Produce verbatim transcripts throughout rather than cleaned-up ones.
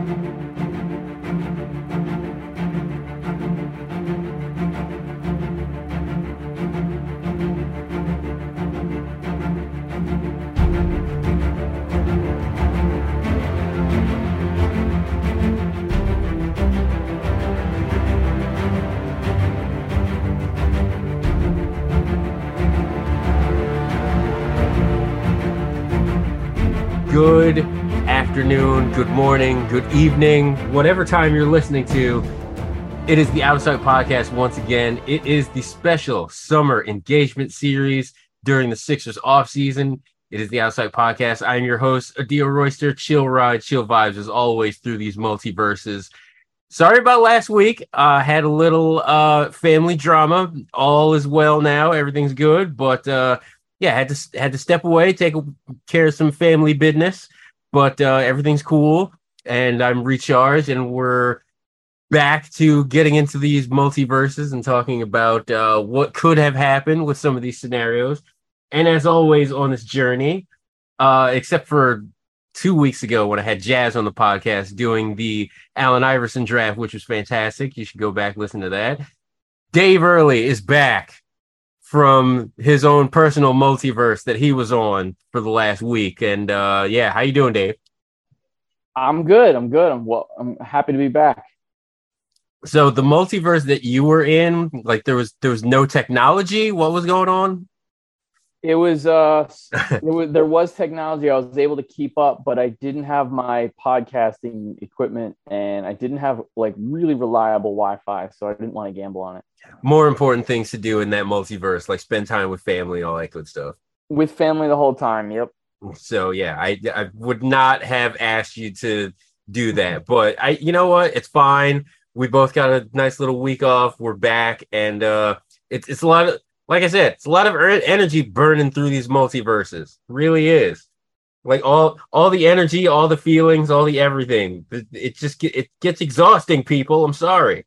Good afternoon, good morning, good evening, whatever time you're listening to. It is the Outside Podcast once again. It is the special summer engagement series during the Sixers offseason. It is the Outside Podcast. I am your host, Adil Royster. Chill ride, chill vibes as always through these multiverses. Sorry about last week. I uh, had a little uh, family drama. All is well now. Everything's good, but uh, yeah, had to had to step away, take care of some family business, but uh, everything's cool, and I'm recharged, and we're back to getting into these multiverses and talking about uh, what could have happened with some of these scenarios. And as always on this journey, uh, except for two weeks ago when I had Jazz on the podcast doing the Allen Iverson draft, which was fantastic. You should go back, listen to that. Dave Early is back from his own personal multiverse that he was on for the last week. And uh, yeah, how you doing, Dave? I'm good. I'm good. I'm well. I'm happy to be back. So the multiverse that you were in, like there was there was no technology. What was going on? It was uh, it was there was technology. I was able to keep up, but I didn't have my podcasting equipment, and I didn't have like really reliable Wi-Fi, so I didn't want to gamble on it. More important things to do in that multiverse, like spend time with family, all that good stuff. With family the whole time. Yep. So yeah, I I would not have asked you to do that, but I, you know what? It's fine. We both got a nice little week off. We're back, and uh, it's it's a lot of, like I said, it's a lot of energy burning through these multiverses. It really is. Like all all the energy, all the feelings, all the everything. It, it just get, it gets exhausting, people. I'm sorry.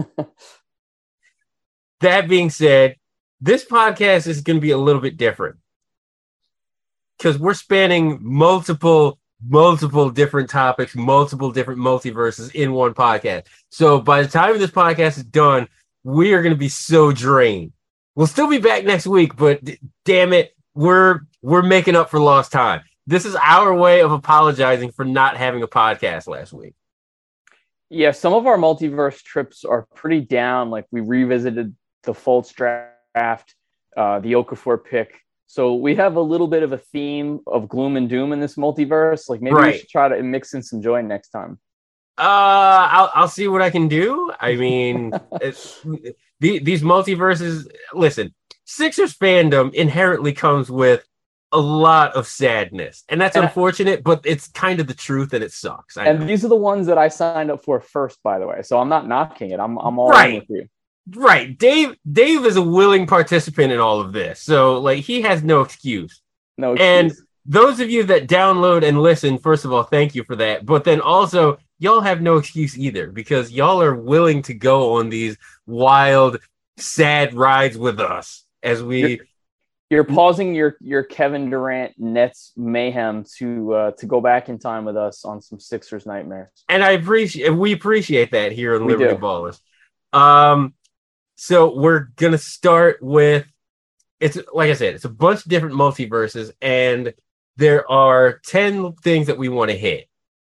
That being said, this podcast is going to be a little bit different because we're spanning multiple, multiple different topics, multiple different multiverses in one podcast. So by the time this podcast is done, we are going to be so drained. We'll still be back next week, but d- damn it, we're we're making up for lost time. This is our way of apologizing for not having a podcast last week. Yeah, some of our multiverse trips are pretty down. Like we revisited the Fultz draft, uh, the Okafor pick. So we have a little bit of a theme of gloom and doom in this multiverse. Like maybe right. we should try to mix in some joy next time. Uh, I'll I'll see what I can do. I mean, it's, the, these multiverses. Listen, Sixers fandom inherently comes with a lot of sadness, and that's and unfortunate. I, but it's kind of the truth, and it sucks. I and know. These are the ones that I signed up for first, by the way. So I'm not knocking it. I'm I'm all right. in with you. Right. Dave Dave is a willing participant in all of this. So like he has no excuse. No excuse. And those of you that download and listen, first of all, thank you for that. But then also, y'all have no excuse either because y'all are willing to go on these wild, sad rides with us as we You're, you're pausing your your Kevin Durant Nets mayhem to uh, to go back in time with us on some Sixers nightmares. And I appreciate we appreciate that here on We Liberty do. Ballers. Um So we're going to start with, it's like I said, it's a bunch of different multiverses, and there are ten things that we want to hit.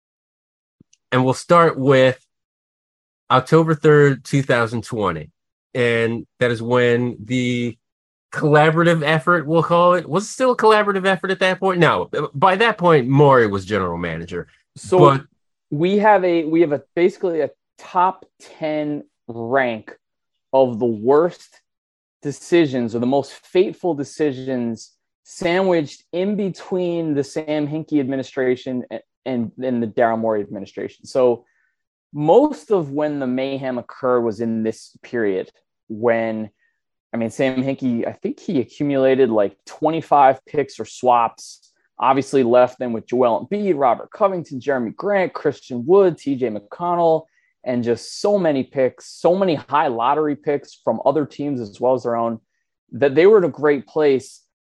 And we'll start with October third, twenty twenty. And that is when the collaborative effort, we'll call it, was it still a collaborative effort at that point? No, by that point, Morey was general manager. So but, we have a, we have a basically a top ten rank of the worst decisions or the most fateful decisions sandwiched in between the Sam Hinkie administration and, and, and the Daryl Morey administration. So most of when the mayhem occurred was in this period when, I mean, Sam Hinkie, I think he accumulated like twenty-five picks or swaps, obviously left them with Joel Embiid, Robert Covington, Jeremy Grant, Christian Wood, T J McConnell, and just so many picks, so many high lottery picks from other teams as well as their own, that they were in a great place.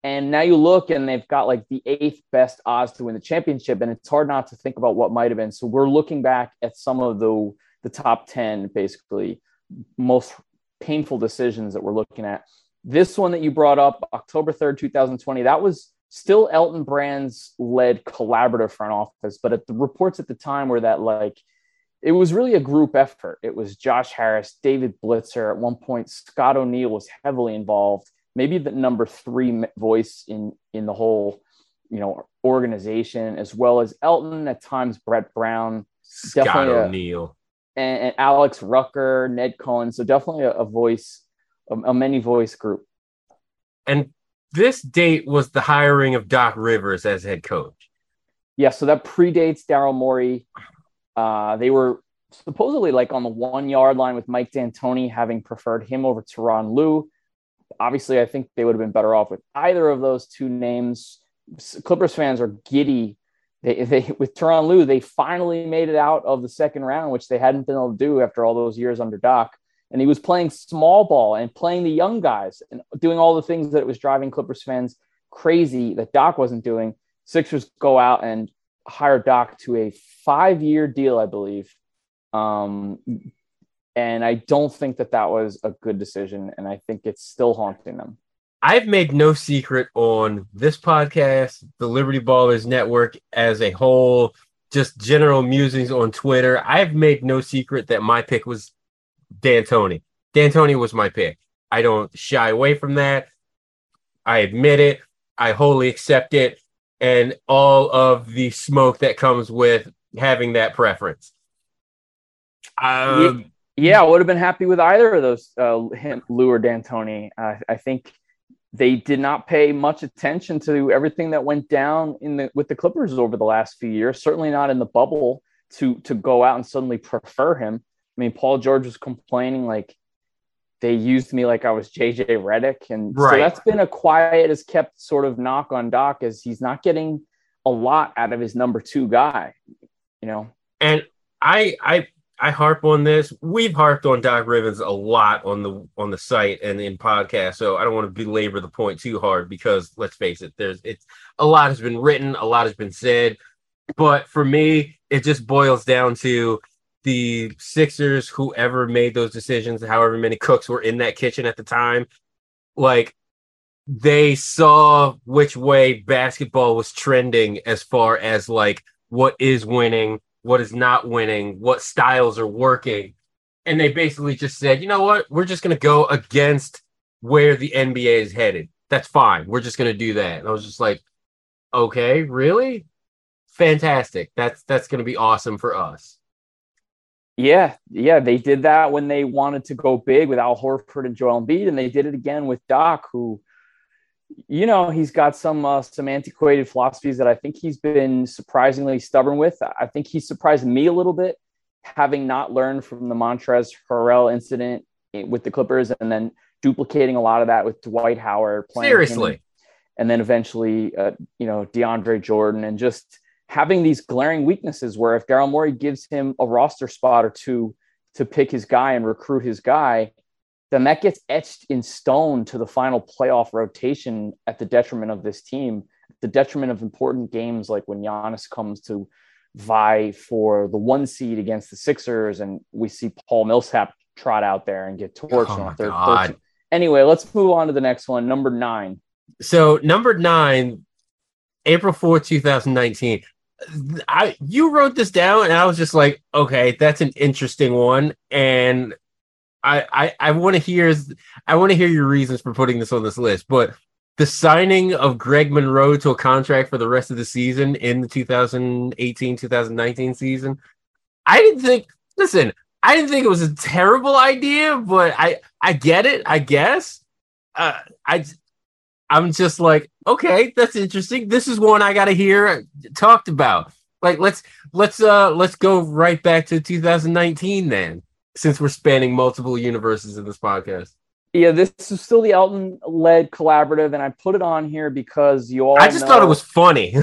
And now you look and they've got like the eighth best odds to win the championship. And it's hard not to think about what might have been. So we're looking back at some of the, the top ten, basically most painful decisions that we're looking at. This one that you brought up, October third, twenty twenty, that was still Elton Brand's led collaborative front office. But at the reports at the time were that like, it was really a group effort. It was Josh Harris, David Blitzer. At one point, Scott O'Neill was heavily involved. Maybe the number three voice in, in the whole, you know, organization, as well as Elton, at times Brett Brown, Scott definitely O'Neill, and, and Alex Rucker, Ned Cohen. So definitely a, a voice, a, a many voice group. And this date was the hiring of Doc Rivers as head coach. Yeah, so that predates Daryl Morey. Uh, they were supposedly like on the one yard line with Mike D'Antoni, having preferred him over Tyronn Lue. Obviously, I think they would have been better off with either of those two names. Clippers fans are giddy. They, they with Tyronn Lue, they finally made it out of the second round, which they hadn't been able to do after all those years under Doc. And he was playing small ball and playing the young guys and doing all the things that it was driving Clippers fans crazy that Doc wasn't doing. Sixers go out and hire Doc to a five-year deal, I believe. Um, and I don't think that that was a good decision. And I think it's still haunting them. I've made no secret on this podcast, the Liberty Ballers Network as a whole, just general musings on Twitter. I've made no secret that my pick was D'Antoni. D'Antoni was my pick. I don't shy away from that. I admit it. I wholly accept it. And all of the smoke that comes with having that preference. Um, yeah, I would have been happy with either of those, uh, him, Lue or D'Antoni. Uh, I think they did not pay much attention to everything that went down in the with the Clippers over the last few years. Certainly not in the bubble to to go out and suddenly prefer him. I mean, Paul George was complaining like they used me like I was J J Redick. And right. So that's been a quiet as kept sort of knock on Doc, as he's not getting a lot out of his number two guy, you know? And I, I, I harp on this. We've harped on Doc Rivers a lot on the, on the site and in podcasts. So I don't want to belabor the point too hard because let's face it, there's, it's a lot has been written, a lot has been said, but for me, it just boils down to the Sixers, whoever made those decisions, however many cooks were in that kitchen at the time, like they saw which way basketball was trending as far as like what is winning, what is not winning, what styles are working. And they basically just said, you know what, we're just going to go against where the N B A is headed. That's fine. We're just going to do that. And I was just like, okay, really? Fantastic. That's, that's going to be awesome for us. Yeah, yeah, they did that when they wanted to go big with Al Horford and Joel Embiid, and they did it again with Doc, who, you know, he's got some uh, some antiquated philosophies that I think he's been surprisingly stubborn with. I think he surprised me a little bit, having not learned from the Montrezl Harrell incident with the Clippers, and then duplicating a lot of that with Dwight Howard. Playing Seriously, him, and then eventually, uh, you know, DeAndre Jordan, and just having these glaring weaknesses where if Daryl Morey gives him a roster spot or two to pick his guy and recruit his guy, then that gets etched in stone to the final playoff rotation at the detriment of this team, the detriment of important games like when Giannis comes to vie for the one seed against the Sixers and we see Paul Millsap trot out there and get torched. Oh on third, third. Anyway, let's move on to the next one, number nine. So number nine, April fourth, twenty nineteen. I you wrote this down and I was just like, okay, that's an interesting one. And I I, I want to hear I want to hear your reasons for putting this on this list. But the signing of Greg Monroe to a contract for the rest of the season in the twenty eighteen twenty nineteen season, I didn't think listen, I didn't think it was a terrible idea, but I I get it, I guess. Uh, I I'm just like, okay, that's interesting. This is one I got to hear talked about. Like, let's let's uh let's go right back to two thousand nineteen then, since we're spanning multiple universes in this podcast. Yeah, this is still the Elton-led collaborative, and I put it on here because you all. I just know, thought it was funny.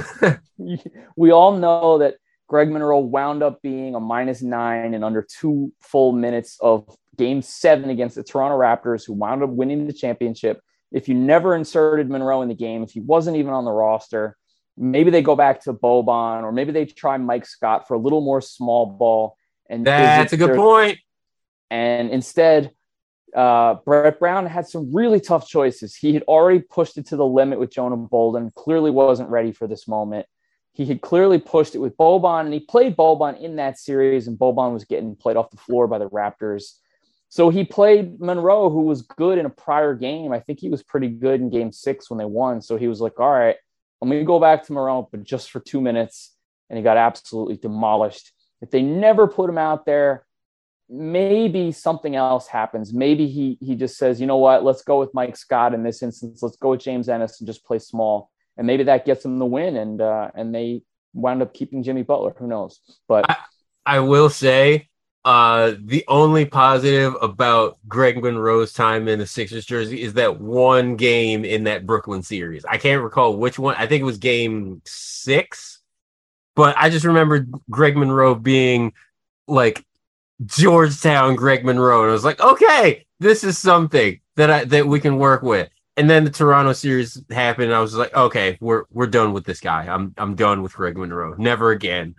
We all know that Greg Monroe wound up being a minus nine in under two full minutes of Game Seven against the Toronto Raptors, who wound up winning the championship. if you never inserted Monroe in the game, if he wasn't even on the roster, maybe they go back to Boban, or maybe they try Mike Scott for a little more small ball. And that's a good point. And instead, uh, Brett Brown had some really tough choices. He had already pushed it to the limit with Jonah Bolden, clearly wasn't ready for this moment. He had clearly pushed it with Boban, and he played Boban in that series, and Boban was getting played off the floor by the Raptors. So he played Monroe, who was good in a prior game. I think he was pretty good in game six when they won. So he was like, all right, I'm going to go back to Monroe, but just for two minutes. And he got absolutely demolished. If they never put him out there, maybe something else happens. Maybe he he just says, you know what, let's go with Mike Scott in this instance. Let's go with James Ennis and just play small. And maybe that gets them the win, and uh, and they wound up keeping Jimmy Butler. Who knows? But I, I will say uh, the only positive about Greg Monroe's time in the Sixers jersey is that one game in that Brooklyn series. I can't recall which one. I think it was game six. But I just remember Greg Monroe being like Georgetown Greg Monroe. And I was like, okay, this is something that I that we can work with. And then the Toronto series happened, and I was like, okay, we're we're done with this guy. I'm I'm done with Greg Monroe. Never again.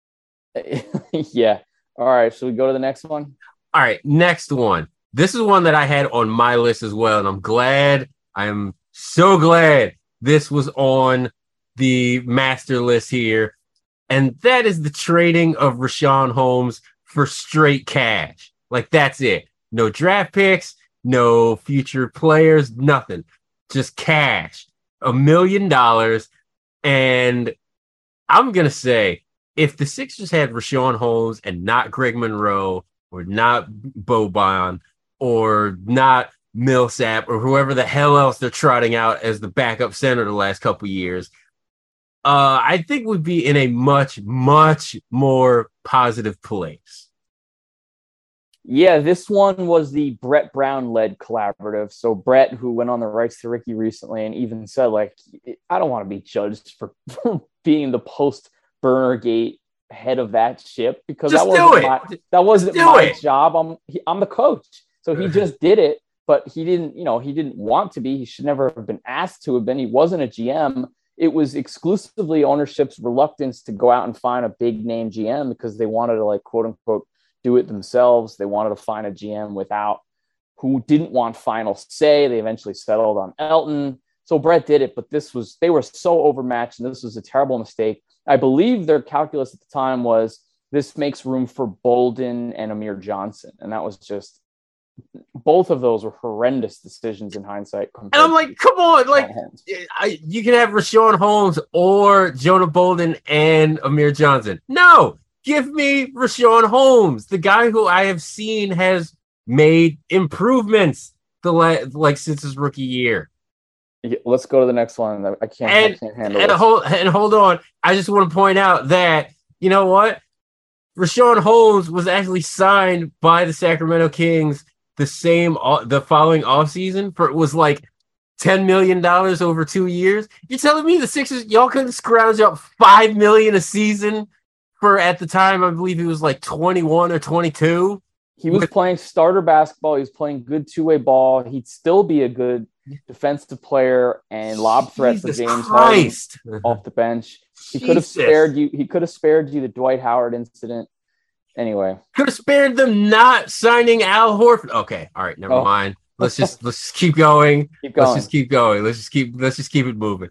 Yeah. All right. So we go to the next one. All right, next one. This is one that I had on my list as well, and I'm glad. I am so glad this was on the master list here. And that is the trading of Richaun Holmes for straight cash. Like, that's it. No draft picks, no future players, nothing. Just cash. A million dollars. And I'm going to say, if the Sixers had Richaun Holmes and not Greg Monroe, or not Boban, or not Millsap, or whoever the hell else they're trotting out as the backup center the last couple of years, Uh, I think would be in a much, much more positive place. Yeah, this one was the Brett Brown-led collaborative. So Brett, who went on the Rights to Ricky recently and even said, like, I don't want to be judged for, for being the post-Burnergate head of that ship, because just that wasn't my, that wasn't my it. job. I'm he, I'm the coach. So he just did it, but he didn't, you know, he didn't want to be. He should never have been asked to have been. He wasn't a G M. It was exclusively ownership's reluctance to go out and find a big name G M, because they wanted to, like, quote unquote, do it themselves. They wanted to find a G M without who didn't want final say. They eventually settled on Elton. So Brett did it, but this was, they were so overmatched, and this was a terrible mistake. I believe their calculus at the time was this makes room for Bolden and Amir Johnson. And that was just, both of those were horrendous decisions in hindsight. And I'm like, come on, like, I, you can have Richaun Holmes or Jonah Bolden and Amir Johnson. No, give me Richaun Holmes, the guy who I have seen has made improvements the la- like since his rookie year. Yeah, let's go to the next one. I can't, and, I can't handle and this. Hold, and hold on. I just want to point out that, you know what? Richaun Holmes was actually signed by the Sacramento Kings the same, the following offseason for, it was like ten million dollars over two years. You're telling me the Sixers, y'all couldn't scrounge up five million dollars a season for, at the time, I believe he was like twenty-one or twenty-two? He was playing starter basketball. He was playing good two-way ball. He'd still be a good defensive player and lob threat Jesus for James Christ. Harden off the bench. He Jesus. could have spared you. He could have spared you the Dwight Howard incident. Anyway, could have spared them not signing Al Horford. Okay, all right, never oh. mind. Let's just let's just keep going. Keep going. Let's just keep going. Let's just keep let's just keep it moving.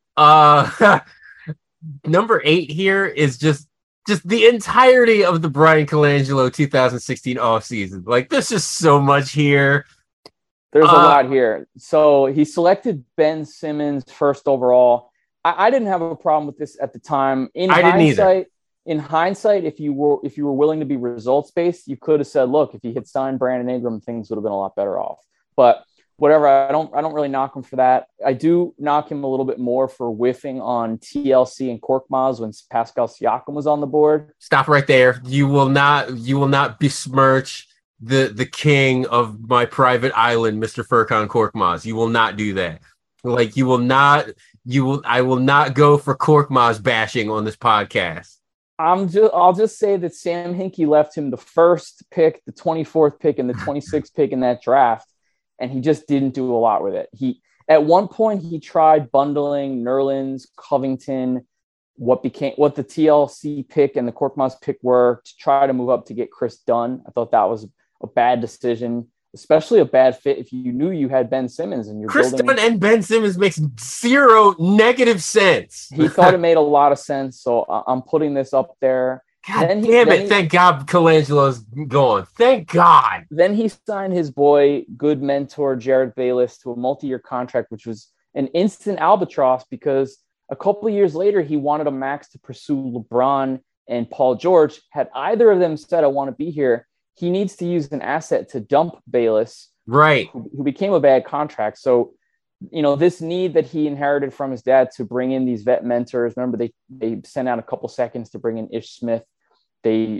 Uh, number eight here is just just the entirety of the Brian Colangelo two thousand sixteen offseason. Like, there's just so much here. There's uh, a lot here. So he selected Ben Simmons first overall. I, I didn't have a problem with this at the time. In I didn't either. In hindsight, if you were if you were willing to be results based, you could have said, "Look, if he had signed Brandon Ingram, things would have been a lot better off." But whatever, I don't I don't really knock him for that. I do knock him a little bit more for whiffing on T L C and Korkmaz when Pascal Siakam was on the board. Stop right there. You will not you will not besmirch the the king of my private island, Mister Furkan Korkmaz. You will not do that. Like, you will not. You will. I will not go for Korkmaz bashing on this podcast. I'm just, I'll just say that Sam Hinkie left him the first pick, the twenty-fourth pick, and the twenty-sixth pick in that draft. and he just didn't do a lot with it. He at one point he tried bundling Nerlens, Covington, what became what the T L C pick and the Korkmaz pick were to try to move up to get Chris Dunn. I thought that was a bad decision, especially a bad fit if you knew you had Ben Simmons and you're Chris building. Dunn and Ben Simmons makes zero negative sense. He thought it made a lot of sense, so I'm putting this up there. God then he, damn it! he, Thank God Colangelo's gone. Thank God. Then he signed his boy, good mentor Jared Bayless, to a multi-year contract, which was an instant albatross because a couple of years later he wanted a max to pursue LeBron and Paul George. Had either of them said, "I want to be here," he needs to use an asset to dump Bayless, right? Who, who became a bad contract. So, you know, this need that he inherited from his dad to bring in these vet mentors. Remember, they they sent out a couple seconds to bring in Ish Smith. They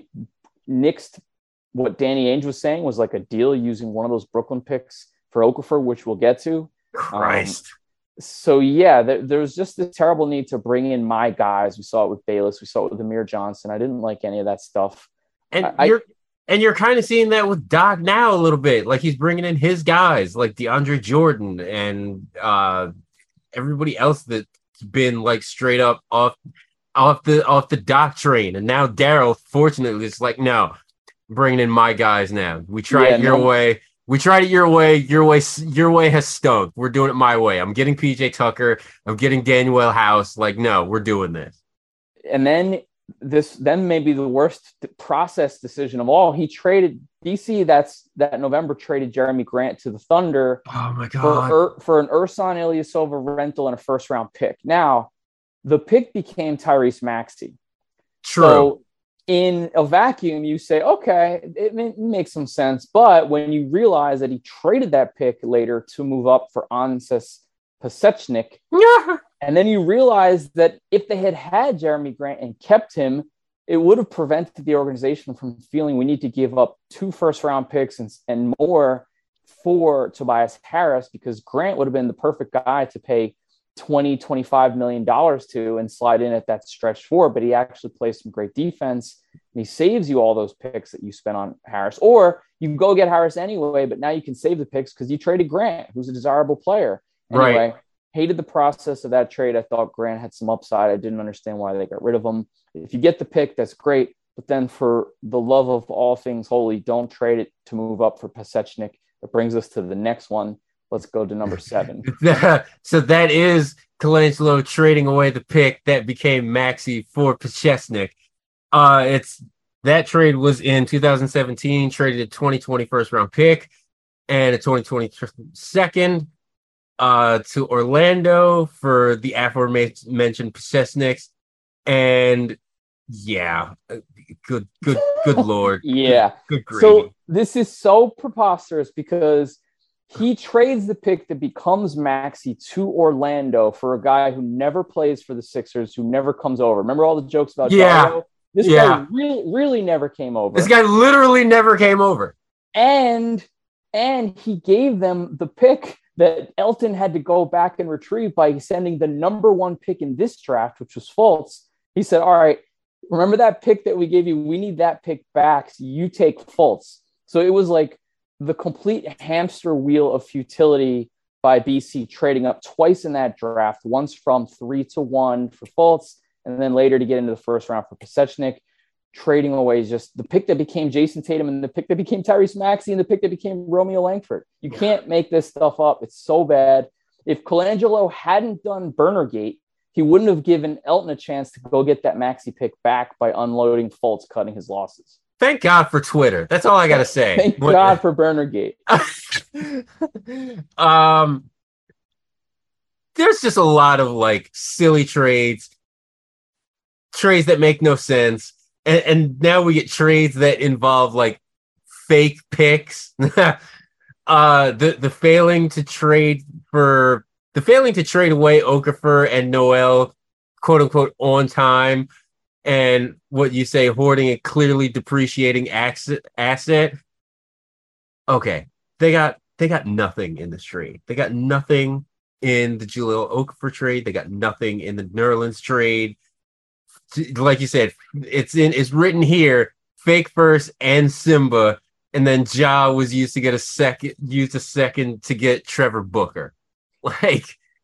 nixed what Danny Ainge was saying was like a deal using one of those Brooklyn picks for Okafor, which we'll get to. Christ. Um, so, yeah, there, there was just this terrible need to bring in my guys. We saw it with Bayless. We saw it with Amir Johnson. I didn't like any of that stuff. And I, you're and you're kind of seeing that with Doc now a little bit. Like he's bringing in his guys like DeAndre Jordan and uh, everybody else that's been like straight up off off the off the Doc train. And now Daryl, fortunately, is like, no, bringing in my guys now. We tried yeah, it your no. way. We tried it your way. Your way your way has stunk. We're doing it my way. I'm getting P J Tucker. I'm getting Daniel House. Like, no, we're doing this. And then this then maybe the worst process decision of all. He traded D C. That's that November traded Jeremy Grant to the Thunder. Oh my god! For, for an Ersan Ilyasova rental and a first round pick. Now, the pick became Tyrese Maxey. True. So in a vacuum, you say, okay, it, it makes some sense. But when you realize that he traded that pick later to move up for Anses Pasechnik, and then you realize that if they had had Jeremy Grant and kept him, it would have prevented the organization from feeling we need to give up two first round picks and, and more for Tobias Harris, because Grant would have been the perfect guy to pay twenty, twenty-five million dollars to and slide in at that stretch four. But he actually plays some great defense and he saves you all those picks that you spent on Harris, or you can go get Harris anyway, but now you can save the picks because you traded Grant, who's a desirable player. Anyway, right. Hated the process of that trade. I thought Grant had some upside. I didn't understand why they got rid of him. If you get the pick, that's great. But then for the love of all things holy, don't trade it to move up for Pasechnik. That brings us to the next one. Let's go to number seven. So that is Colangelo trading away the pick that became Maxey for Pasechnik. Uh, it's that trade was in two thousand seventeen, traded a twenty twenty first round pick and a twenty twenty second uh, to Orlando for the aforementioned Pasechniks. And yeah, good, good, good Lord. Yeah. Good, good so this is so preposterous because he trades the pick that becomes Maxey to Orlando for a guy who never plays for the Sixers, who never comes over. Remember all the jokes about yeah. Dario? This yeah. guy really, really never came over. This guy literally never came over. And and he gave them the pick that Elton had to go back and retrieve by sending the number one pick in this draft, which was Fultz. He said, all right, remember that pick that we gave you? We need that pick back. So you take Fultz. So it was like the complete hamster wheel of futility by B C, trading up twice in that draft, once from three to one for Fultz, and then later to get into the first round for Pasechnik, trading away just the pick that became Jason Tatum and the pick that became Tyrese Maxey and the pick that became Romeo Langford. You can't make this stuff up. It's so bad. If Colangelo hadn't done Burnergate, he wouldn't have given Elton a chance to go get that Maxey pick back by unloading Fultz, cutting his losses. Thank God for Twitter. That's all I got to say. Thank what, God for Burnergate. um, there's just a lot of like silly trades, trades that make no sense. And, and now we get trades that involve like fake picks. uh, the, the failing to trade for the failing to trade away Okafor and Noel, quote unquote, on time. And what you say, hoarding a clearly depreciating asset. Okay, they got they got nothing in this trade. They got nothing in the Jahlil Okafor trade. They got nothing in the Nerlens trade. Like you said, it's in it's written here, fake first and Simba, and then Ja was used to get a second, used a second to get Trevor Booker. Like,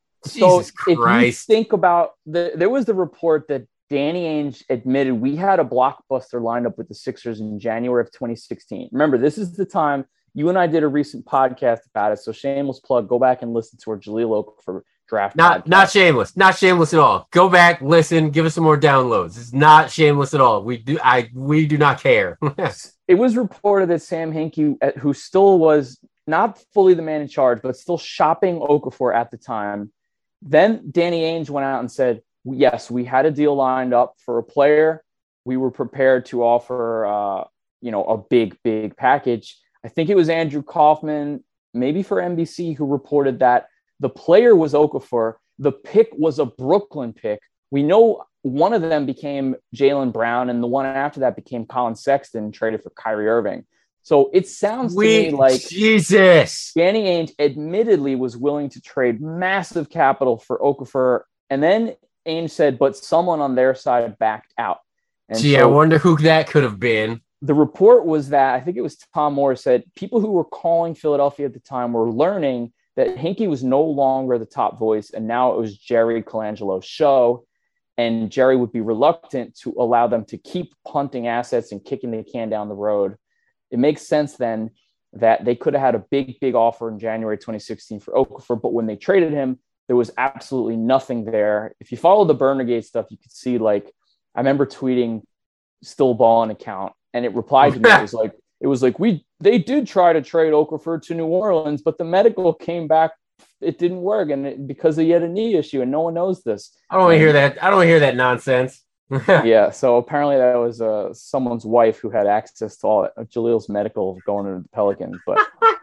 so Jesus Christ. If you think about the, there was the report that Danny Ainge admitted we had a blockbuster lined up with the Sixers in January of twenty sixteen. Remember, this is the time you and I did a recent podcast about it. So shameless plug, go back and listen to our Jahlil Okafor draft. Not, podcast. not shameless, not shameless at all. Go back, listen, give us some more downloads. It's not shameless at all. We do, I, we do not care. It was reported that Sam Hinkie, who still was not fully the man in charge, but still shopping Okafor at the time. Then Danny Ainge went out and said, yes, we had a deal lined up for a player. We were prepared to offer, uh, you know, a big, big package. I think it was Andrew Kaufman, maybe for N B C, who reported that the player was Okafor. The pick was a Brooklyn pick. We know one of them became Jaylen Brown, and the one after that became Colin Sexton, traded for Kyrie Irving. So it sounds Sweet to me like Jesus. Danny Ainge admittedly was willing to trade massive capital for Okafor, and then Ainge said, but someone on their side backed out. And Gee, so I wonder who that could have been. The report was that, I think it was Tom Moore said, people who were calling Philadelphia at the time were learning that Hinkie was no longer the top voice, and now it was Jerry Colangelo's show, and Jerry would be reluctant to allow them to keep punting assets and kicking the can down the road. It makes sense then that they could have had a big, big offer in January twenty sixteen for Okafor, but when they traded him, there was absolutely nothing there. If you follow the Burnergate stuff, you could see, like, I remember tweeting Still Ballin' account, and it replied to me. It was like, it was like, we, they did try to trade Okafor to New Orleans, but the medical came back. It didn't work. And it, because he had a knee issue, and no one knows this. I don't want to hear that. I don't want to hear that nonsense. Yeah. So apparently that was uh, someone's wife who had access to all uh, Jalil's medical going into the Pelicans, but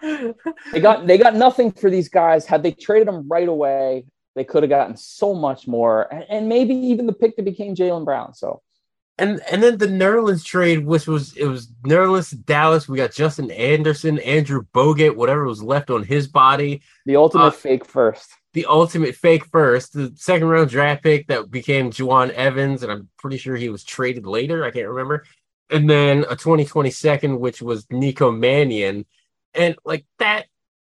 they got, they got nothing for these guys. Had they traded them right away, they could have gotten so much more, and, and maybe even the pick that became Jaylen Brown. So, And and then the Nerlens trade, which was, it was Nerlens, Dallas. We got Justin Anderson, Andrew Bogut, whatever was left on his body. The ultimate uh, fake first. The ultimate fake first. The second round draft pick that became Juwan Evans, and I'm pretty sure he was traded later. I can't remember. And then a twenty twenty second, which was Nico Mannion. And like that,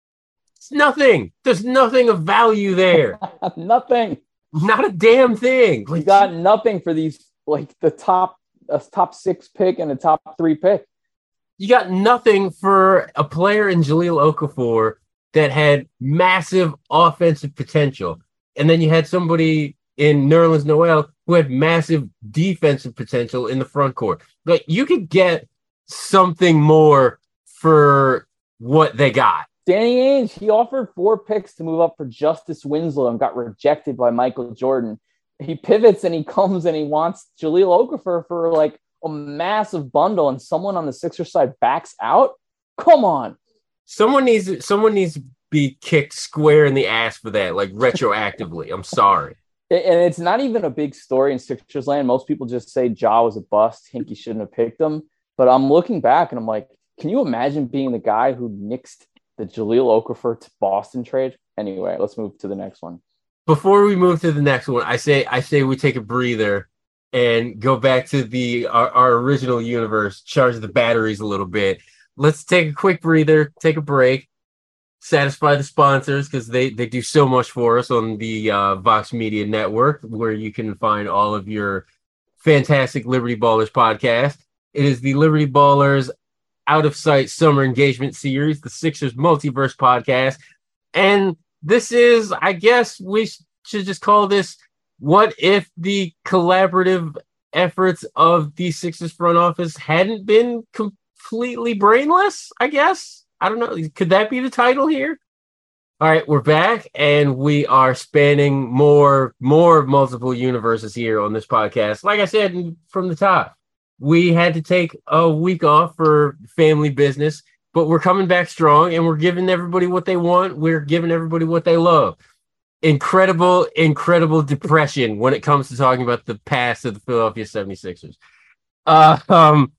it's nothing. There's nothing of value there. Nothing. Not a damn thing. Like, you got nothing for these. Like the top a top six pick and a top three pick. You got nothing for a player in Jahlil Okafor that had massive offensive potential. And then you had somebody in Nerlens Noel who had massive defensive potential in the front court. Like, you could get something more for what they got. Danny Ainge, he offered four picks to move up for Justice Winslow and got rejected by Michael Jordan. He pivots and he comes and he wants Jahlil Okafor for like a massive bundle, and someone on the Sixers side backs out. Come on. Someone needs someone needs to be kicked square in the ass for that, like retroactively. I'm sorry. And it's not even a big story in Sixers land. Most people just say Ja was a bust. Hinkie shouldn't have picked him. But I'm looking back and I'm like, can you imagine being the guy who nixed the Jahlil Okafor to Boston trade? Anyway, let's move to the next one. Before we move to the next one, I say I say we take a breather and go back to the our, our original universe, charge the batteries a little bit. Let's take a quick breather, take a break, satisfy the sponsors because they, they do so much for us on the uh, Vox Media Network, where you can find all of your fantastic Liberty Ballers podcast. It is the Liberty Ballers Out of Sight Summer Engagement Series, the Sixers Multiverse podcast. And this is, I guess we should just call this, what if the collaborative efforts of the Sixers front office hadn't been completely brainless, I guess? I don't know. Could that be the title here? All right, we're back, and we are spanning more, more multiple universes here on this podcast. Like I said from the top, we had to take a week off for family business, but we're coming back strong, and we're giving everybody what they want. We're giving everybody what they love. Incredible, incredible depression when it comes to talking about the past of the Philadelphia seventy-sixers. Uh, um,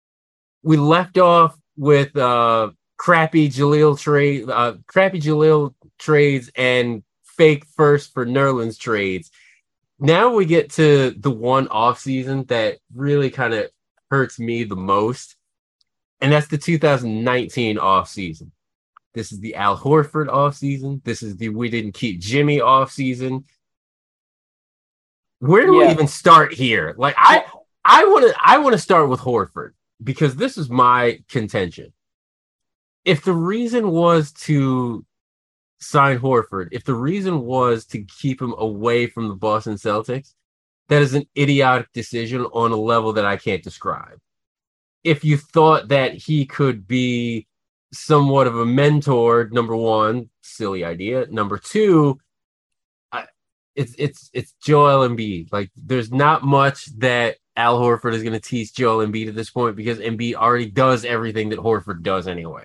we left off with uh, crappy Jahlil trade, uh, crappy Jahlil trades, and fake first for Nerlens trades. Now we get to the one off season that really kind of hurts me the most. And that's the two thousand nineteen offseason. This is the Al Horford offseason. This is the we didn't keep Jimmy offseason. Where do yeah. we even start here? Like I I want to I want to start with Horford because this is my contention. If the reason was to sign Horford, if the reason was to keep him away from the Boston Celtics, that is an idiotic decision on a level that I can't describe. If you thought that he could be somewhat of a mentor, number one, silly idea. Number two, I, it's it's it's Joel Embiid. Like, there's not much that Al Horford is going to teach Joel Embiid at this point because Embiid already does everything that Horford does anyway.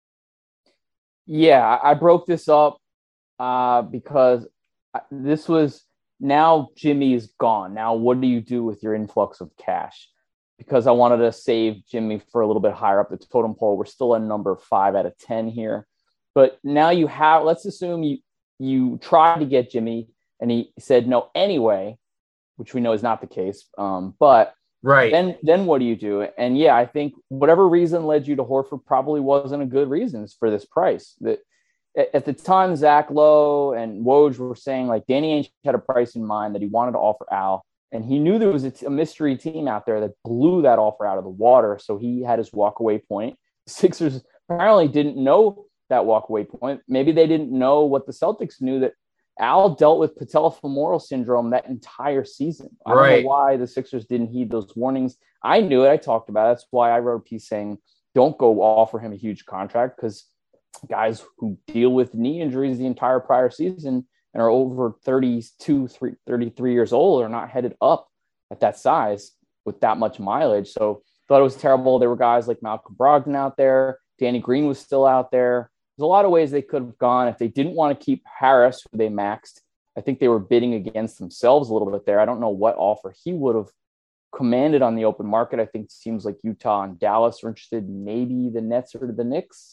Yeah, I broke this up uh, because this was now Jimmy is gone. Now, what do you do with your influx of cash? Because I wanted to save Jimmy for a little bit higher up the totem pole. We're still at number five out of ten here. But now you have, let's assume you you tried to get Jimmy and he said no anyway, which we know is not the case. Um, but right. then then what do you do? And yeah, I think whatever reason led you to Horford probably wasn't a good reason for this price. That at the time, Zach Lowe and Woj were saying like Danny Ainge had a price in mind that he wanted to offer Al. And he knew there was a, t- a mystery team out there that blew that offer out of the water. So he had his walkaway point. The Sixers apparently didn't know that walkaway point. Maybe they didn't know what the Celtics knew, that Al dealt with patellofemoral syndrome that entire season. I right. don't know why the Sixers didn't heed those warnings. I knew it. I talked about it. That's why I wrote a piece saying, don't go offer him a huge contract, because guys who deal with knee injuries the entire prior season and are over thirty-two, thirty-three years old are not headed up at that size with that much mileage. So thought it was terrible. There were guys like Malcolm Brogdon out there. Danny Green was still out there. There's a lot of ways they could have gone. If they didn't want to keep Harris, who they maxed, I think they were bidding against themselves a little bit there. I don't know what offer he would have commanded on the open market. I think it seems like Utah and Dallas are interested. Maybe the Nets or the Knicks.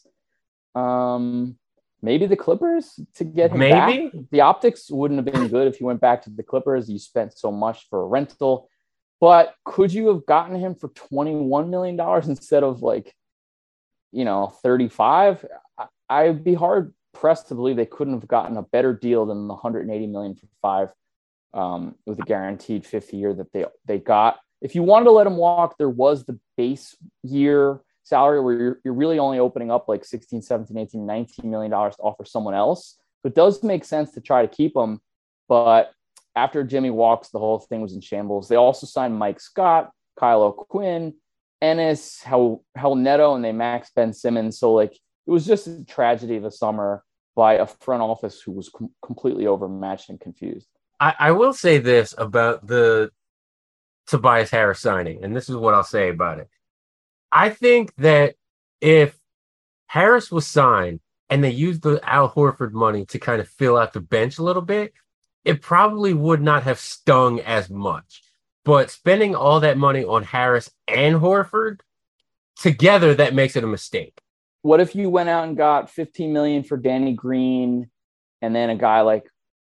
Um, Maybe the Clippers to get him Maybe. back. The optics wouldn't have been good if you went back to the Clippers. You spent so much for a rental. But could you have gotten him for twenty-one million dollars instead of like, you know, thirty-five? I'd be hard pressed to believe they couldn't have gotten a better deal than the one hundred eighty million dollars for five um, with a guaranteed fifth year that they, they got. If you wanted to let him walk, there was the base year salary where you're, you're really only opening up like sixteen, seventeen, eighteen, nineteen million dollars to offer someone else. So it does make sense to try to keep him. But after Jimmy walks, the whole thing was in shambles. They also signed Mike Scott, Kyle O'Quinn, Ennis, Hel, Hel Neto, and they maxed Ben Simmons. So like it was just a tragedy of a summer by a front office who was com- completely overmatched and confused. I, I will say this about the Tobias Harris signing, and this is what I'll say about it. I think that if Harris was signed and they used the Al Horford money to kind of fill out the bench a little bit, it probably would not have stung as much. But spending all that money on Harris and Horford together, that makes it a mistake. What if you went out and got fifteen million dollars for Danny Green and then a guy like,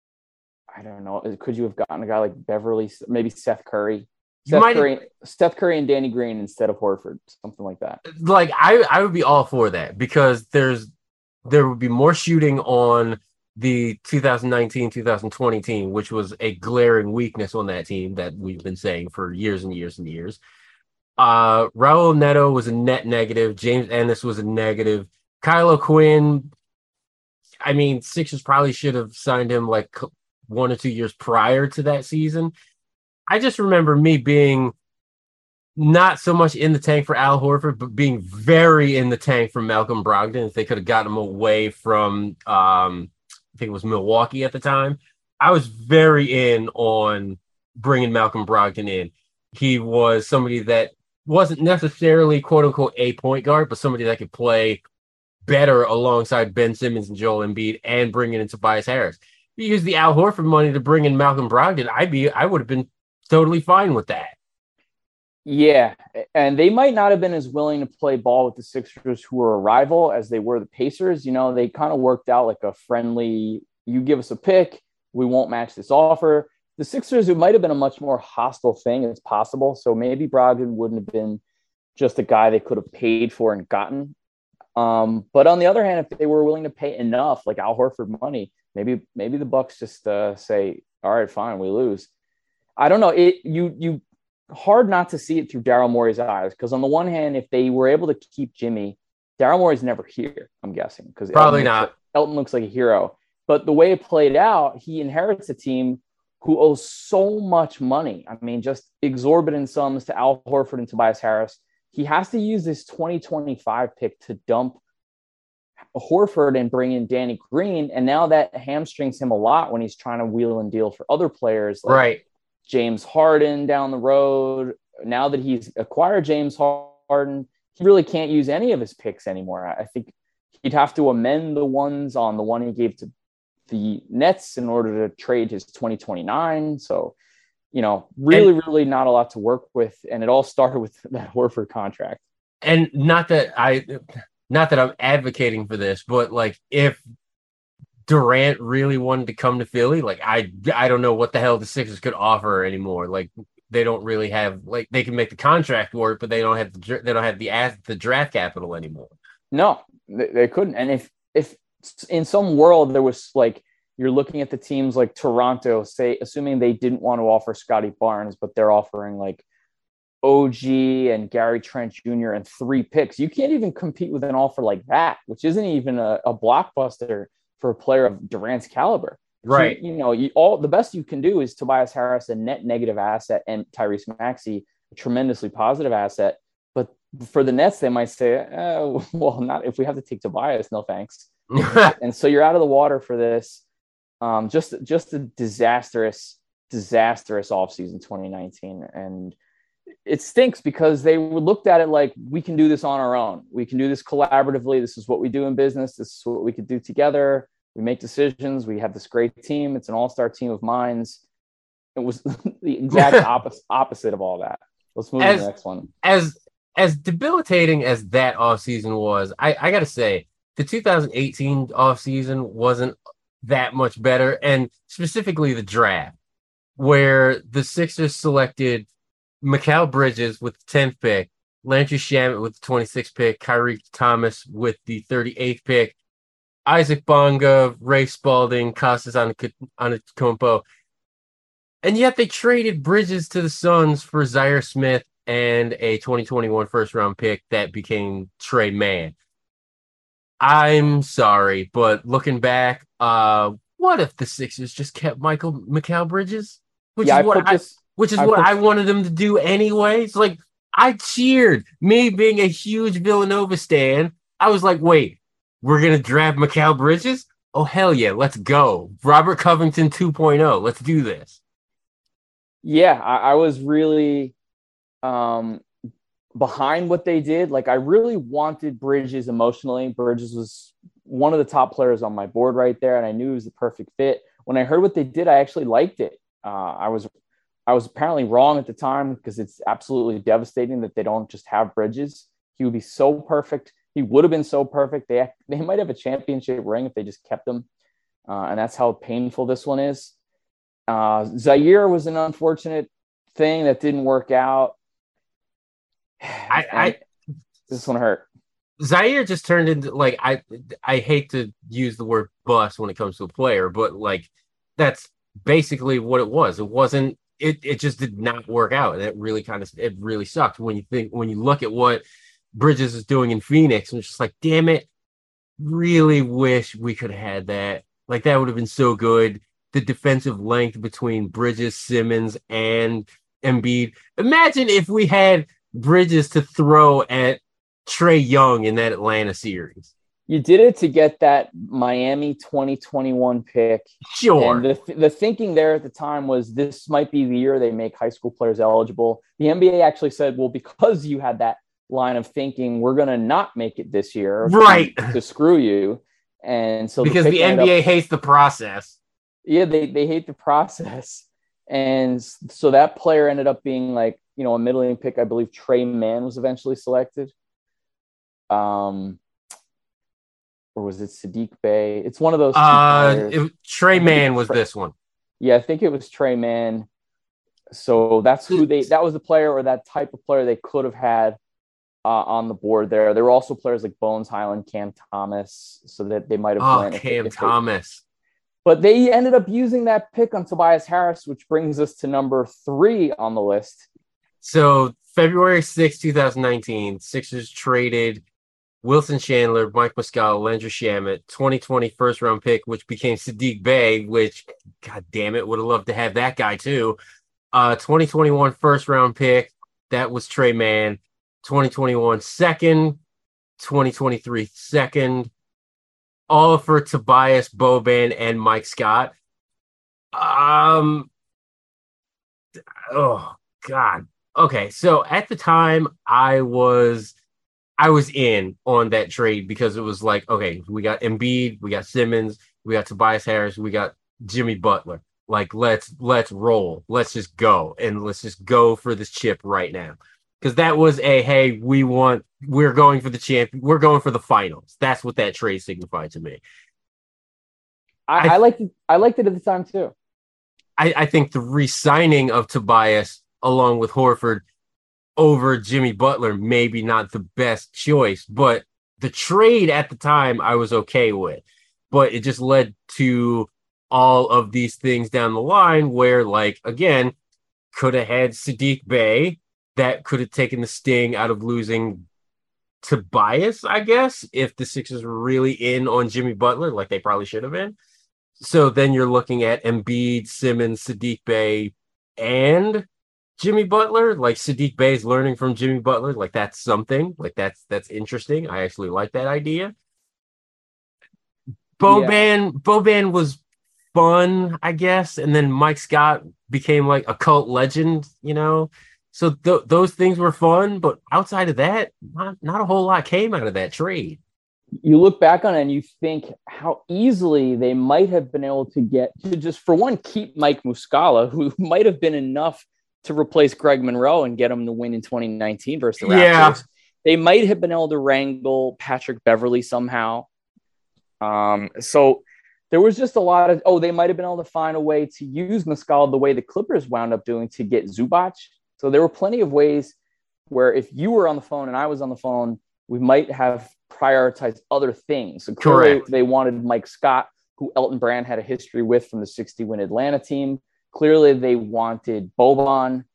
I don't know, could you have gotten a guy like Beverly, maybe Seth Curry? Seth Curry, Seth Curry and Danny Green instead of Horford, something like that. Like I, I would be all for that because there's there would be more shooting on the two thousand nineteen two thousand twenty team, which was a glaring weakness on that team that we've been saying for years and years and years. Uh, Raul Neto was a net negative. James Ennis was a negative. Kyle O'Quinn, I mean, Sixers probably should have signed him like one or two years prior to that season. I just remember me being not so much in the tank for Al Horford, but being very in the tank for Malcolm Brogdon. If they could have gotten him away from, um, I think it was Milwaukee at the time, I was very in on bringing Malcolm Brogdon in. He was somebody that wasn't necessarily, quote unquote, a point guard, but somebody that could play better alongside Ben Simmons and Joel Embiid and bring in Tobias Harris. If you use the Al Horford money to bring in Malcolm Brogdon, I'd be, I would have been totally fine with that. Yeah, and they might not have been as willing to play ball with the Sixers, who were a rival, as they were the Pacers. You know, they kind of worked out like a friendly, you give us a pick, we won't match this offer. The Sixers, it might have been a much more hostile thing. It's possible. So maybe Brogdon wouldn't have been just a guy they could have paid for and gotten. Um, but on the other hand, if they were willing to pay enough, like Al Horford money, maybe maybe the Bucks just uh, say, "All right, fine, we lose." I don't know. It you you hard not to see it through Daryl Morey's eyes, because on the one hand, if they were able to keep Jimmy, Daryl Morey's never here, I'm guessing, because probably Elton not. Looks like, Elton looks like a hero. But the way it played out, he inherits a team who owes so much money. I mean, just exorbitant sums to Al Horford and Tobias Harris. He has to use this twenty twenty-five pick to dump Horford and bring in Danny Green. And now that hamstrings him a lot when he's trying to wheel and deal for other players like right. James Harden down the road. Now that he's acquired James Harden, he really can't use any of his picks anymore. I think he'd have to amend the ones on the one he gave to the Nets in order to trade his twenty twenty-nine. So, you know, really, and, really not a lot to work with. And it all started with that Horford contract. And not that I, not that I'm advocating for this, but like if Durant really wanted to come to Philly, like I, I don't know what the hell the Sixers could offer anymore. Like they don't really have, like they can make the contract work, but they don't have the, they don't have the the draft capital anymore. No, they, they couldn't. And if if in some world there was like, you're looking at the teams like Toronto, say, assuming they didn't want to offer Scotty Barnes, but they're offering like O G and Gary Trent Junior and three picks. You can't even compete with an offer like that, which isn't even a, a blockbuster for a player of Durant's caliber. Right. So, you know, you, all the best you can do is Tobias Harris, a net negative asset, and Tyrese Maxey, a tremendously positive asset. But for the Nets, they might say, oh, well, not if we have to take Tobias, no thanks. And so you're out of the water for this. Um, just, just a disastrous, disastrous offseason twenty nineteen. And it stinks because they looked at it like, we can do this on our own. We can do this collaboratively. This is what we do in business. This is what we could do together. We make decisions. We have this great team. It's an all-star team of minds. It was the exact opposite, opposite of all that. Let's move as, to the next one. As, as debilitating as that offseason was, I, I got to say, the two thousand eighteen offseason wasn't that much better, and specifically the draft, where the Sixers selected Mikal Bridges with the tenth pick, Landry Shamet with the twenty-sixth pick, Kyrie Thomas with the thirty-eighth pick, Isaac Bonga, Ray Spalding, Costas Antetokounmpo, and yet they traded Bridges to the Suns for Zaire Smith and a twenty twenty-one first-round pick that became Trey Mann. I'm sorry, but looking back, uh, what if the Sixers just kept Michael Mikal Bridges? Which yeah, is I what I, this, which is I what put, I wanted them to do anyway. It's like I cheered. Me being a huge Villanova stan, I was like, wait, we're gonna draft Mikal Bridges? Oh hell yeah, let's go. Robert Covington two point oh. Let's do this. Yeah, I, I was really um behind what they did. Like, I really wanted Bridges emotionally. Bridges was one of the top players on my board right there, and I knew he was the perfect fit. When I heard what they did, I actually liked it. Uh, I was I was apparently wrong at the time, because it's absolutely devastating that they don't just have Bridges. He would be so perfect. He would have been so perfect. They they might have a championship ring if they just kept him, uh, and that's how painful this one is. Uh, Zaire was an unfortunate thing that didn't work out. I, I this one hurt. Zaire just turned into, like, I I hate to use the word bust when it comes to a player, but like that's basically what it was. It wasn't. It it just did not work out, and it really kind of it really sucked when you think when you look at what Bridges is doing in Phoenix, and it's just like, damn it, really wish we could have had that. Like, that would have been so good. The defensive length between Bridges, Simmons, and Embiid. Imagine if we had Bridges to throw at Trae Young in that Atlanta series. You did it to get that Miami twenty twenty-one pick. Sure. And the, the thinking there at the time was this might be the year they make high school players eligible. The N B A actually said, well, because you had that line of thinking, we're going to not make it this year. Right. To, to screw you. And so because the, the N B A up, hates the process. Yeah, they, they hate the process. And so that player ended up being like, you know, a middling pick. I believe Trey Mann was eventually selected. Um, or was it Sadiq Bey? It's one of those. Uh, it, Trey Mann was Trey, this one. Yeah, I think it was Trey Mann. So that's who they, that was the player or that type of player they could have had. uh, on the board there. There were also players like Bones Highland, Cam Thomas, so that they might have Oh, went. Cam if, if Thomas. They, but they ended up using that pick on Tobias Harris, which brings us to number three on the list. So February sixth, twenty nineteen, Sixers traded Wilson Chandler, Mike Muscala, Landry Shamet, twenty twenty first round pick, which became Saddiq Bey, which, god damn it, would have loved to have that guy too. Uh, twenty twenty-one first round pick, that was Trey Mann. twenty twenty-one second, twenty twenty-three second, all for Tobias, Boban, and Mike Scott. Um, oh God. Okay, so at the time, I was, I was in on that trade because it was like, okay, we got Embiid, we got Simmons, we got Tobias Harris, we got Jimmy Butler. Like, let's let's roll, let's just go, and let's just go for this chip right now. Because that was a, hey, we want, we're going for the champion, we're going for the finals. That's what that trade signified to me. I, I, I liked it. I liked it at the time too. I, I think the re-signing of Tobias along with Horford over Jimmy Butler, maybe not the best choice, but the trade at the time I was okay with. But it just led to all of these things down the line where, like, again, could have had Saddiq Bey. That could have taken the sting out of losing Tobias, I guess, if the Sixers were really in on Jimmy Butler, like they probably should have been. So then you're looking at Embiid, Simmons, Saddiq Bey, and Jimmy Butler. Like, Saddiq Bey's learning from Jimmy Butler. Like, that's something. Like, that's that's interesting. I actually like that idea. Boban, yeah. Boban was fun, I guess. And then Mike Scott became like a cult legend, you know? So th- those things were fun, but outside of that, not, not a whole lot came out of that trade. You look back on it and you think how easily they might have been able to get to just, for one, keep Mike Muscala, who might have been enough to replace Greg Monroe and get him to win in twenty nineteen versus the Raptors. Yeah. They might have been able to wrangle Patrick Beverley somehow. Um, so there was just a lot of, oh, they might have been able to find a way to use Muscala the way the Clippers wound up doing to get Zubac. So there were plenty of ways where if you were on the phone and I was on the phone, we might have prioritized other things. So clearly Correct. They wanted Mike Scott, who Elton Brand had a history with from the sixty-win Atlanta team. Clearly they wanted Boban,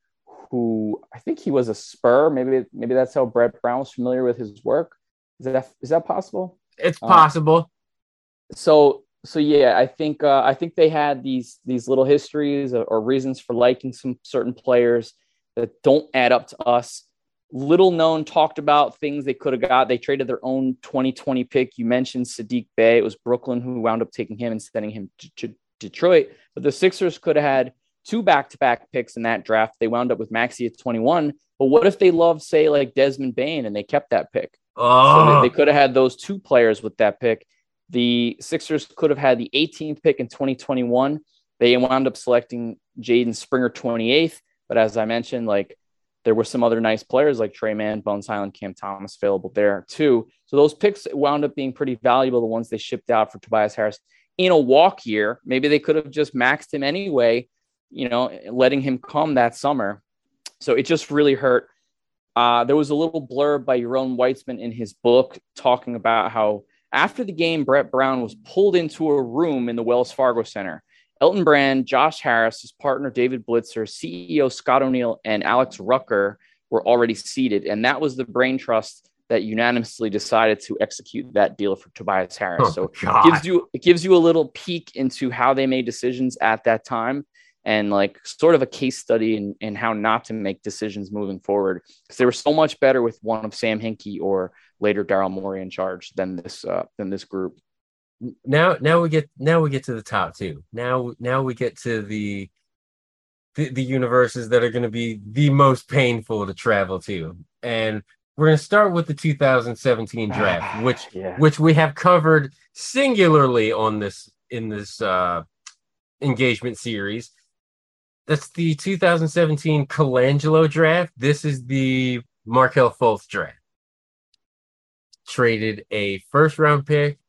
who I think he was a Spur. Maybe maybe that's how Brett Brown was familiar with his work. Is that is that possible? It's possible. Uh, so so yeah, I think uh, I think they had these these little histories or, or reasons for liking some certain players that don't add up to us. Little known, talked about things they could have got. They traded their own twenty twenty pick. You mentioned Saddiq Bey. It was Brooklyn who wound up taking him and sending him to, to Detroit. But the Sixers could have had two back-to-back picks in that draft. They wound up with Maxey at twenty-one. But what if they loved, say, like Desmond Bane and they kept that pick? Oh. So they, they could have had those two players with that pick. The Sixers could have had the eighteenth pick in twenty twenty-one. They wound up selecting Jaden Springer twenty-eighth. But as I mentioned, like, there were some other nice players like Trey Mann, Bones Highland, Cam Thomas available there too. So those picks wound up being pretty valuable, the ones they shipped out for Tobias Harris. In a walk year, maybe they could have just maxed him anyway, you know, letting him come that summer. So it just really hurt. Uh, there was a little blurb by Yaron Weitzman in his book talking about how after the game, Brett Brown was pulled into a room in the Wells Fargo Center. Elton Brand, Josh Harris, his partner David Blitzer, C E O Scott O'Neill, and Alex Rucker were already seated. And that was the brain trust that unanimously decided to execute that deal for Tobias Harris. Oh, so it gives you it gives you a little peek into how they made decisions at that time and like sort of a case study in, in how not to make decisions moving forward. Because they were so much better with one of Sam Hinkie or later Daryl Morey in charge than this uh, than this group. Now, now we get now we get to the top two. Now, now we get to the the, the universes that are going to be the most painful to travel to, and we're going to start with the two thousand seventeen draft, which yeah. which we have covered singularly on this in this uh, engagement series. That's the two thousand seventeen Colangelo draft. This is the Markelle Fultz draft. Traded a first round pick,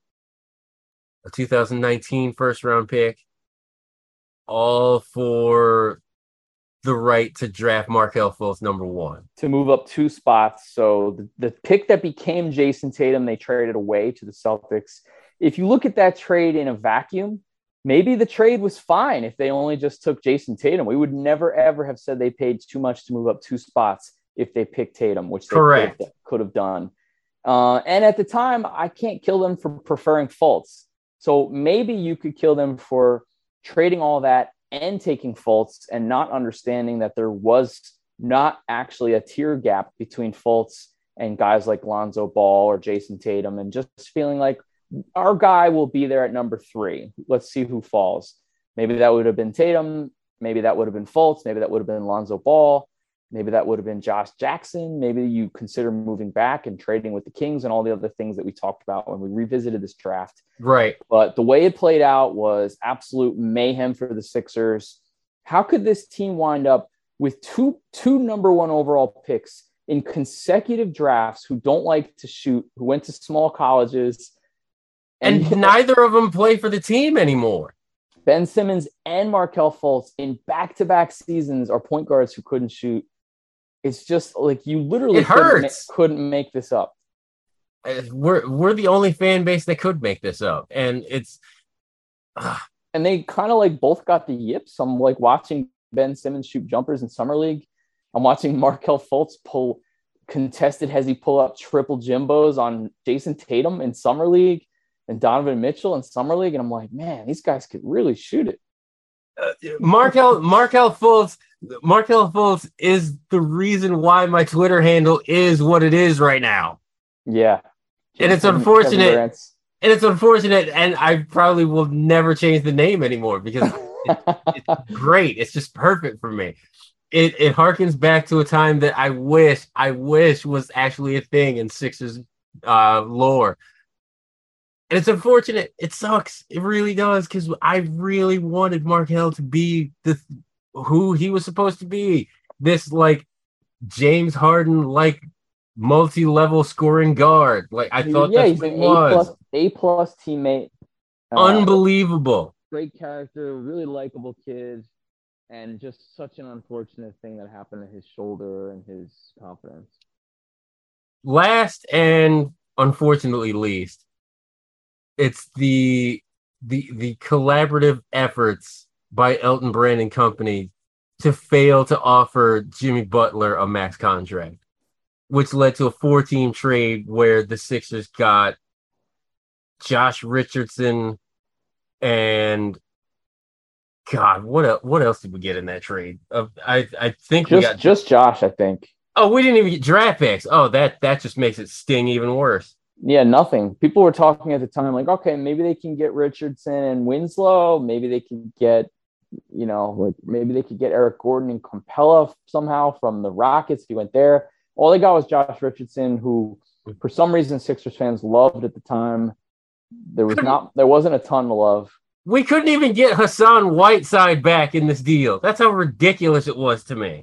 a two thousand nineteen first round pick, all for the right to draft Markelle Fultz number one. To move up two spots. So the, the pick that became Jason Tatum, they traded away to the Celtics. If you look at that trade in a vacuum, maybe the trade was fine if they only just took Jason Tatum. We would never, ever have said they paid too much to move up two spots if they picked Tatum, which they Correct. could have, could have done. Uh, and at the time, I can't kill them for preferring Fultz. So maybe you could kill them for trading all that and taking Fultz and not understanding that there was not actually a tier gap between Fultz and guys like Lonzo Ball or Jason Tatum, and just feeling like our guy will be there at number three. Let's see who falls. Maybe that would have been Tatum. Maybe that would have been Fultz. Maybe that would have been Lonzo Ball. Maybe that would have been Josh Jackson. Maybe you consider moving back and trading with the Kings and all the other things that we talked about when we revisited this draft. Right. But the way it played out was absolute mayhem for the Sixers. How could this team wind up with two, two number one overall picks in consecutive drafts who don't like to shoot, who went to small colleges? And, and neither of them play for the team anymore. Ben Simmons and Markelle Fultz in back-to-back seasons are point guards who couldn't shoot. It's just like you literally it couldn't, hurts. ma- couldn't make this up. We're we're the only fan base that could make this up, and it's uh. and they kind of like both got the yips. I'm like watching Ben Simmons shoot jumpers in summer league. I'm watching Markelle Fultz pull contested has he pull up triple Jimbos on Jason Tatum in summer league and Donovan Mitchell in summer league, and I'm like, man, these guys could really shoot it. Uh, Markelle Markelle Fultz Markelle Fultz is the reason why my Twitter handle is what it is right now. Yeah. And it's unfortunate. And it's unfortunate, and I probably will never change the name anymore because it, it's great. It's just perfect for me. It it harkens back to a time that I wish, I wish was actually a thing in Sixers uh, lore. And it's unfortunate. It sucks. It really does, because I really wanted Markelle to be the who he was supposed to be. This like James Harden like multi-level scoring guard. Like I thought yeah, that's he's what an it was. A plus, A plus teammate. Uh, Unbelievable. Great character, really likable kid, and just such an unfortunate thing that happened to his shoulder and his confidence. Last and unfortunately least, it's the the the collaborative efforts by Elton Brand and company to fail to offer Jimmy Butler a max contract, which led to a four-team trade where the Sixers got Josh Richardson and God, what else, what else did we get in that trade? Uh, I I think just, we got just Josh. I think. Oh, we didn't even get draft picks. Oh, that that just makes it sting even worse. Yeah, nothing. People were talking at the time like, okay, maybe they can get Richardson and Winslow. Maybe they could get, you know, like maybe they could get Eric Gordon and Capella somehow from the Rockets if he went there. All they got was Josh Richardson, who for some reason Sixers fans loved at the time. There was not, there wasn't a ton of love. We couldn't even get Hassan Whiteside back in this deal. That's how ridiculous it was to me.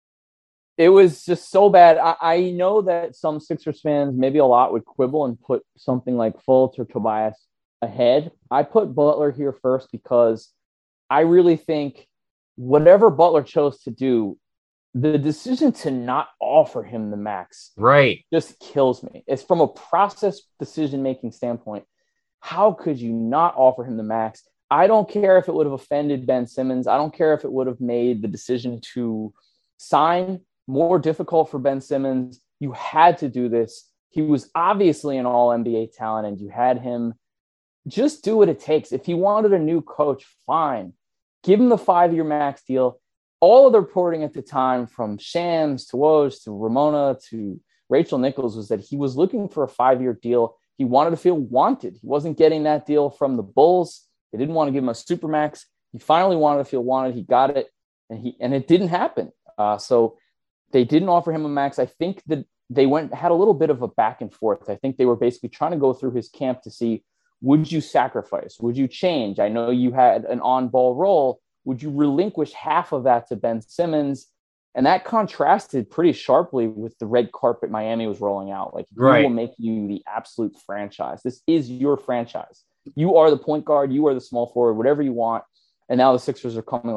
It was just so bad. I, I know that some Sixers fans, maybe a lot, would quibble and put something like Fultz or Tobias ahead. I put Butler here first because I really think whatever Butler chose to do, the decision to not offer him the max right just kills me. It's from a process decision-making standpoint. How could you not offer him the max? I don't care if it would have offended Ben Simmons. I don't care if it would have made the decision to sign more difficult for Ben Simmons. You had to do this. He was obviously an all N B A talent, and you had him. Just do what it takes. If he wanted a new coach, fine. Give him the five-year max deal. All of the reporting at the time, from Shams to Woj to Ramona to Rachel Nichols, was that he was looking for a five-year deal. He wanted to feel wanted. He wasn't getting that deal from the Bulls. They didn't want to give him a supermax. He finally wanted to feel wanted. He got it, and he and it didn't happen. Uh, so they didn't offer him a max. I think that they went had a little bit of a back and forth. I think they were basically trying to go through his camp to see, would you sacrifice? Would you change? I know you had an on-ball role. Would you relinquish half of that to Ben Simmons? And that contrasted pretty sharply with the red carpet Miami was rolling out. Like, right. We will make you the absolute franchise. This is your franchise. You are the point guard. You are the small forward, whatever you want. And now the Sixers are coming like,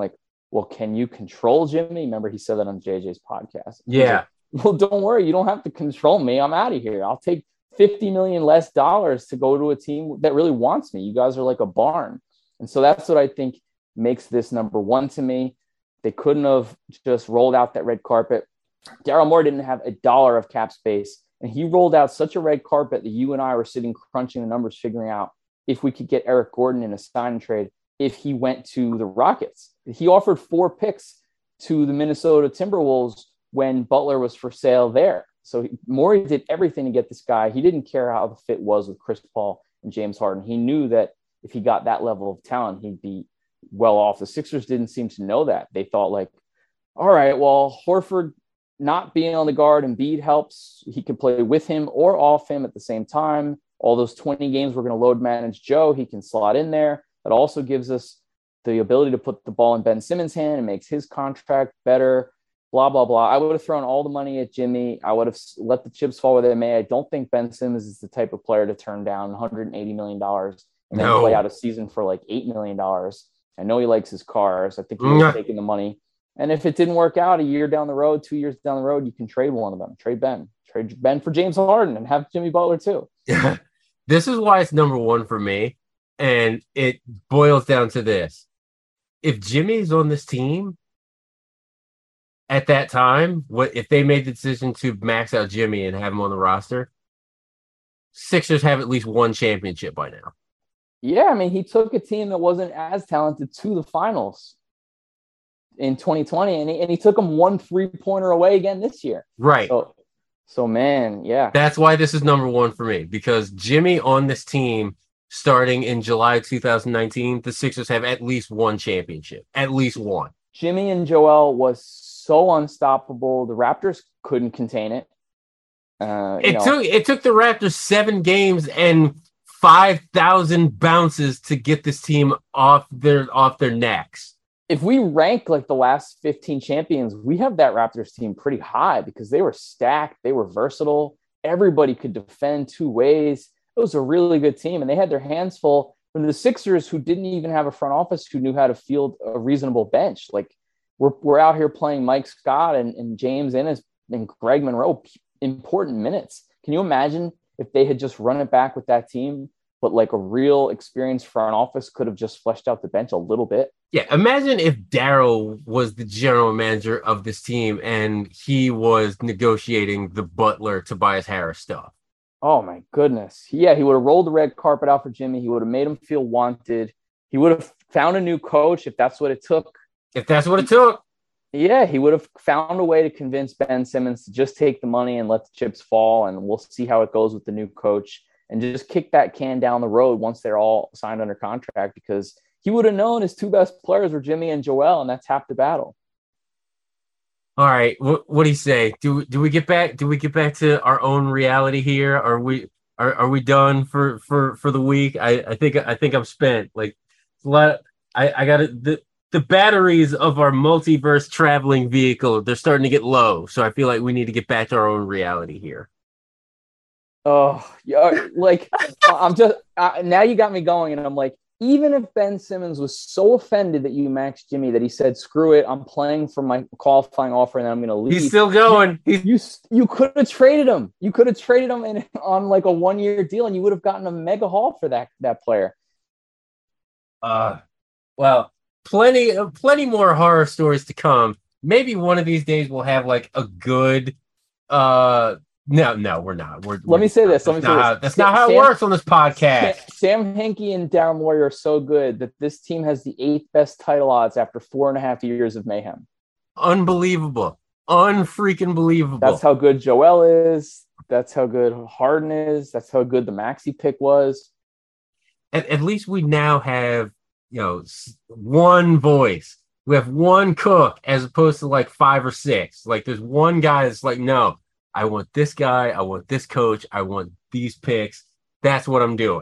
well, can you control Jimmy? Remember, he said that on J J's podcast. Yeah. Like, well, don't worry. You don't have to control me. I'm out of here. I'll take fifty million less dollars to go to a team that really wants me. You guys are like a barn. And so that's what I think makes this number one to me. They couldn't have just rolled out that red carpet. Daryl Morey didn't have a dollar of cap space, and he rolled out such a red carpet that you and I were sitting crunching the numbers, figuring out if we could get Eric Gordon in a sign and trade if he went to the Rockets. He offered four picks to the Minnesota Timberwolves when Butler was for sale there. So Morey did everything to get this guy. He didn't care how the fit was with Chris Paul and James Harden. He knew that if he got that level of talent, he'd be well off. The Sixers didn't seem to know that. They thought like, all right, well, Horford not being on the guard, Embiid helps. He can play with him or off him at the same time. All those twenty games, we're going to load manage Joe. He can slot in there. That also gives us the ability to put the ball in Ben Simmons' hand and makes his contract better, blah, blah, blah. I would have thrown all the money at Jimmy. I would have let the chips fall where they may. I don't think Ben Simmons is the type of player to turn down one hundred eighty million dollars and then No. play out a season for like eight million dollars. I know he likes his cars. I think he was taking the money. And if it didn't work out a year down the road, two years down the road, you can trade one of them. Trade Ben. Trade Ben for James Harden and have Jimmy Butler too. This is why it's number one for me. And it boils down to this. If Jimmy's on this team at that time, what if they made the decision to max out Jimmy and have him on the roster, Sixers have at least one championship by now. Yeah, I mean, he took a team that wasn't as talented to the finals in twenty twenty, and he, and he took them one three-pointer away again this year. Right. So, so, man, yeah. That's why this is number one for me, because Jimmy on this team starting in July two thousand nineteen, the Sixers have at least one championship. At least one. Jimmy and Joel was so unstoppable. The Raptors couldn't contain it. Uh, it know, took it took the Raptors seven games and five thousand bounces to get this team off their off their necks. If we rank like the last fifteen champions, we have that Raptors team pretty high because they were stacked. They were versatile. Everybody could defend two ways. It was a really good team, and they had their hands full from the Sixers, who didn't even have a front office who knew how to field a reasonable bench. Like we're we're out here playing Mike Scott and, and James Ennis and Greg Monroe important minutes. Can you imagine if they had just run it back with that team, but like a real experienced front office could have just fleshed out the bench a little bit? Yeah, imagine if Daryl was the general manager of this team and he was negotiating the Butler Tobias Harris stuff. Oh, my goodness. Yeah, he would have rolled the red carpet out for Jimmy. He would have made him feel wanted. He would have found a new coach if that's what it took. If that's what it took. Yeah, he would have found a way to convince Ben Simmons to just take the money and let the chips fall, and we'll see how it goes with the new coach, and just kick that can down the road once they're all signed under contract, because he would have known his two best players were Jimmy and Joel, and that's half the battle. All right, what, what do you say? Do do we get back? Do we get back to our own reality here? Are we are, are we done for, for, for the week? I, I think I think I'm spent. Like a lot. I I got the the batteries of our multiverse traveling vehicle. They're starting to get low, so I feel like we need to get back to our own reality here. Oh, yeah, like I'm just uh, now you got me going, and I'm like, even if Ben Simmons was so offended that you maxed Jimmy that he said, "Screw it, I'm playing for my qualifying offer, and then I'm going to leave." He's still going. You you, you could have traded him. You could have traded him in, on like a one year deal, and you would have gotten a mega haul for that that player. Uh, well, plenty plenty more horror stories to come. Maybe one of these days we'll have like a good. Uh, no, no, we're not. We're, Let we're, me say this. Let me say how, this. That's not how Sam, it works on this podcast. Sam, Sam Hinkie and Daryl Morey are so good that this team has the eighth best title odds after four and a half years of mayhem. Unbelievable. Unfreaking believable. That's how good Joel is. That's how good Harden is. That's how good the Maxey pick was. At, at least we now have, you know, one voice. We have one cook as opposed to like five or six. Like there's one guy that's like, no, I want this guy. I want this coach. I want these picks. That's what I'm doing.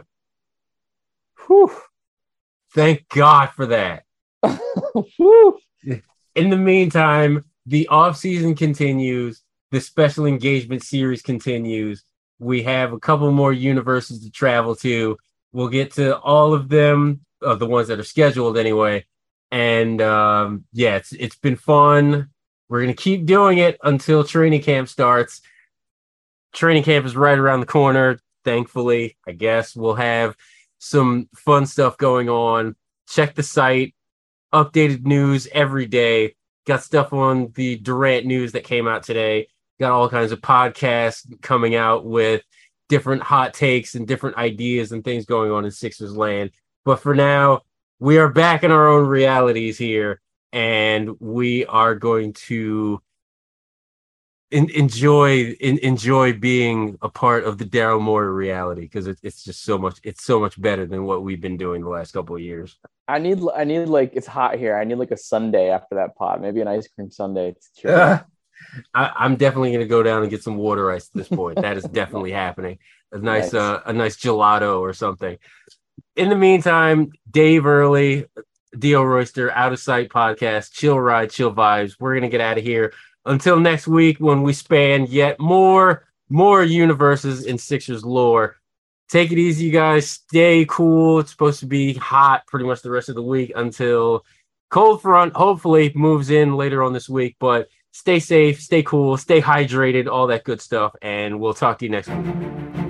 Whew. Thank God for that. Whew. In the meantime, the offseason continues. The special engagement series continues. We have a couple more universes to travel to. We'll get to all of them, uh, the ones that are scheduled anyway. And um, yeah, it's it's been fun. We're gonna keep doing it until training camp starts. Training camp is right around the corner. Thankfully, I guess we'll have some fun stuff going on. Check the site, updated news every day. Got stuff on the Durant news that came out today. Got all kinds of podcasts coming out with different hot takes and different ideas and things going on in Sixers land. But for now, we are back in our own realities here, and we are going to in, enjoy in, enjoy being a part of the Daryl Morey reality, because it, it's just so much it's so much better than what we've been doing the last couple of years. I need I need like it's hot here. I need like a sundae after that pod, maybe an ice cream sundae. Uh, I, I'm definitely going to go down and get some water ice at this point. That is definitely happening. A nice, nice. Uh, a nice gelato or something. In the meantime, Dave Early, Dio Royster, Out of Sight podcast, chill ride, chill vibes. We're going to get out of here until next week when we span yet more, more universes in Sixers lore. Take it easy, you guys. Stay cool. It's supposed to be hot pretty much the rest of the week until cold front hopefully moves in later on this week. But stay safe, stay cool, stay hydrated, all that good stuff. And we'll talk to you next week.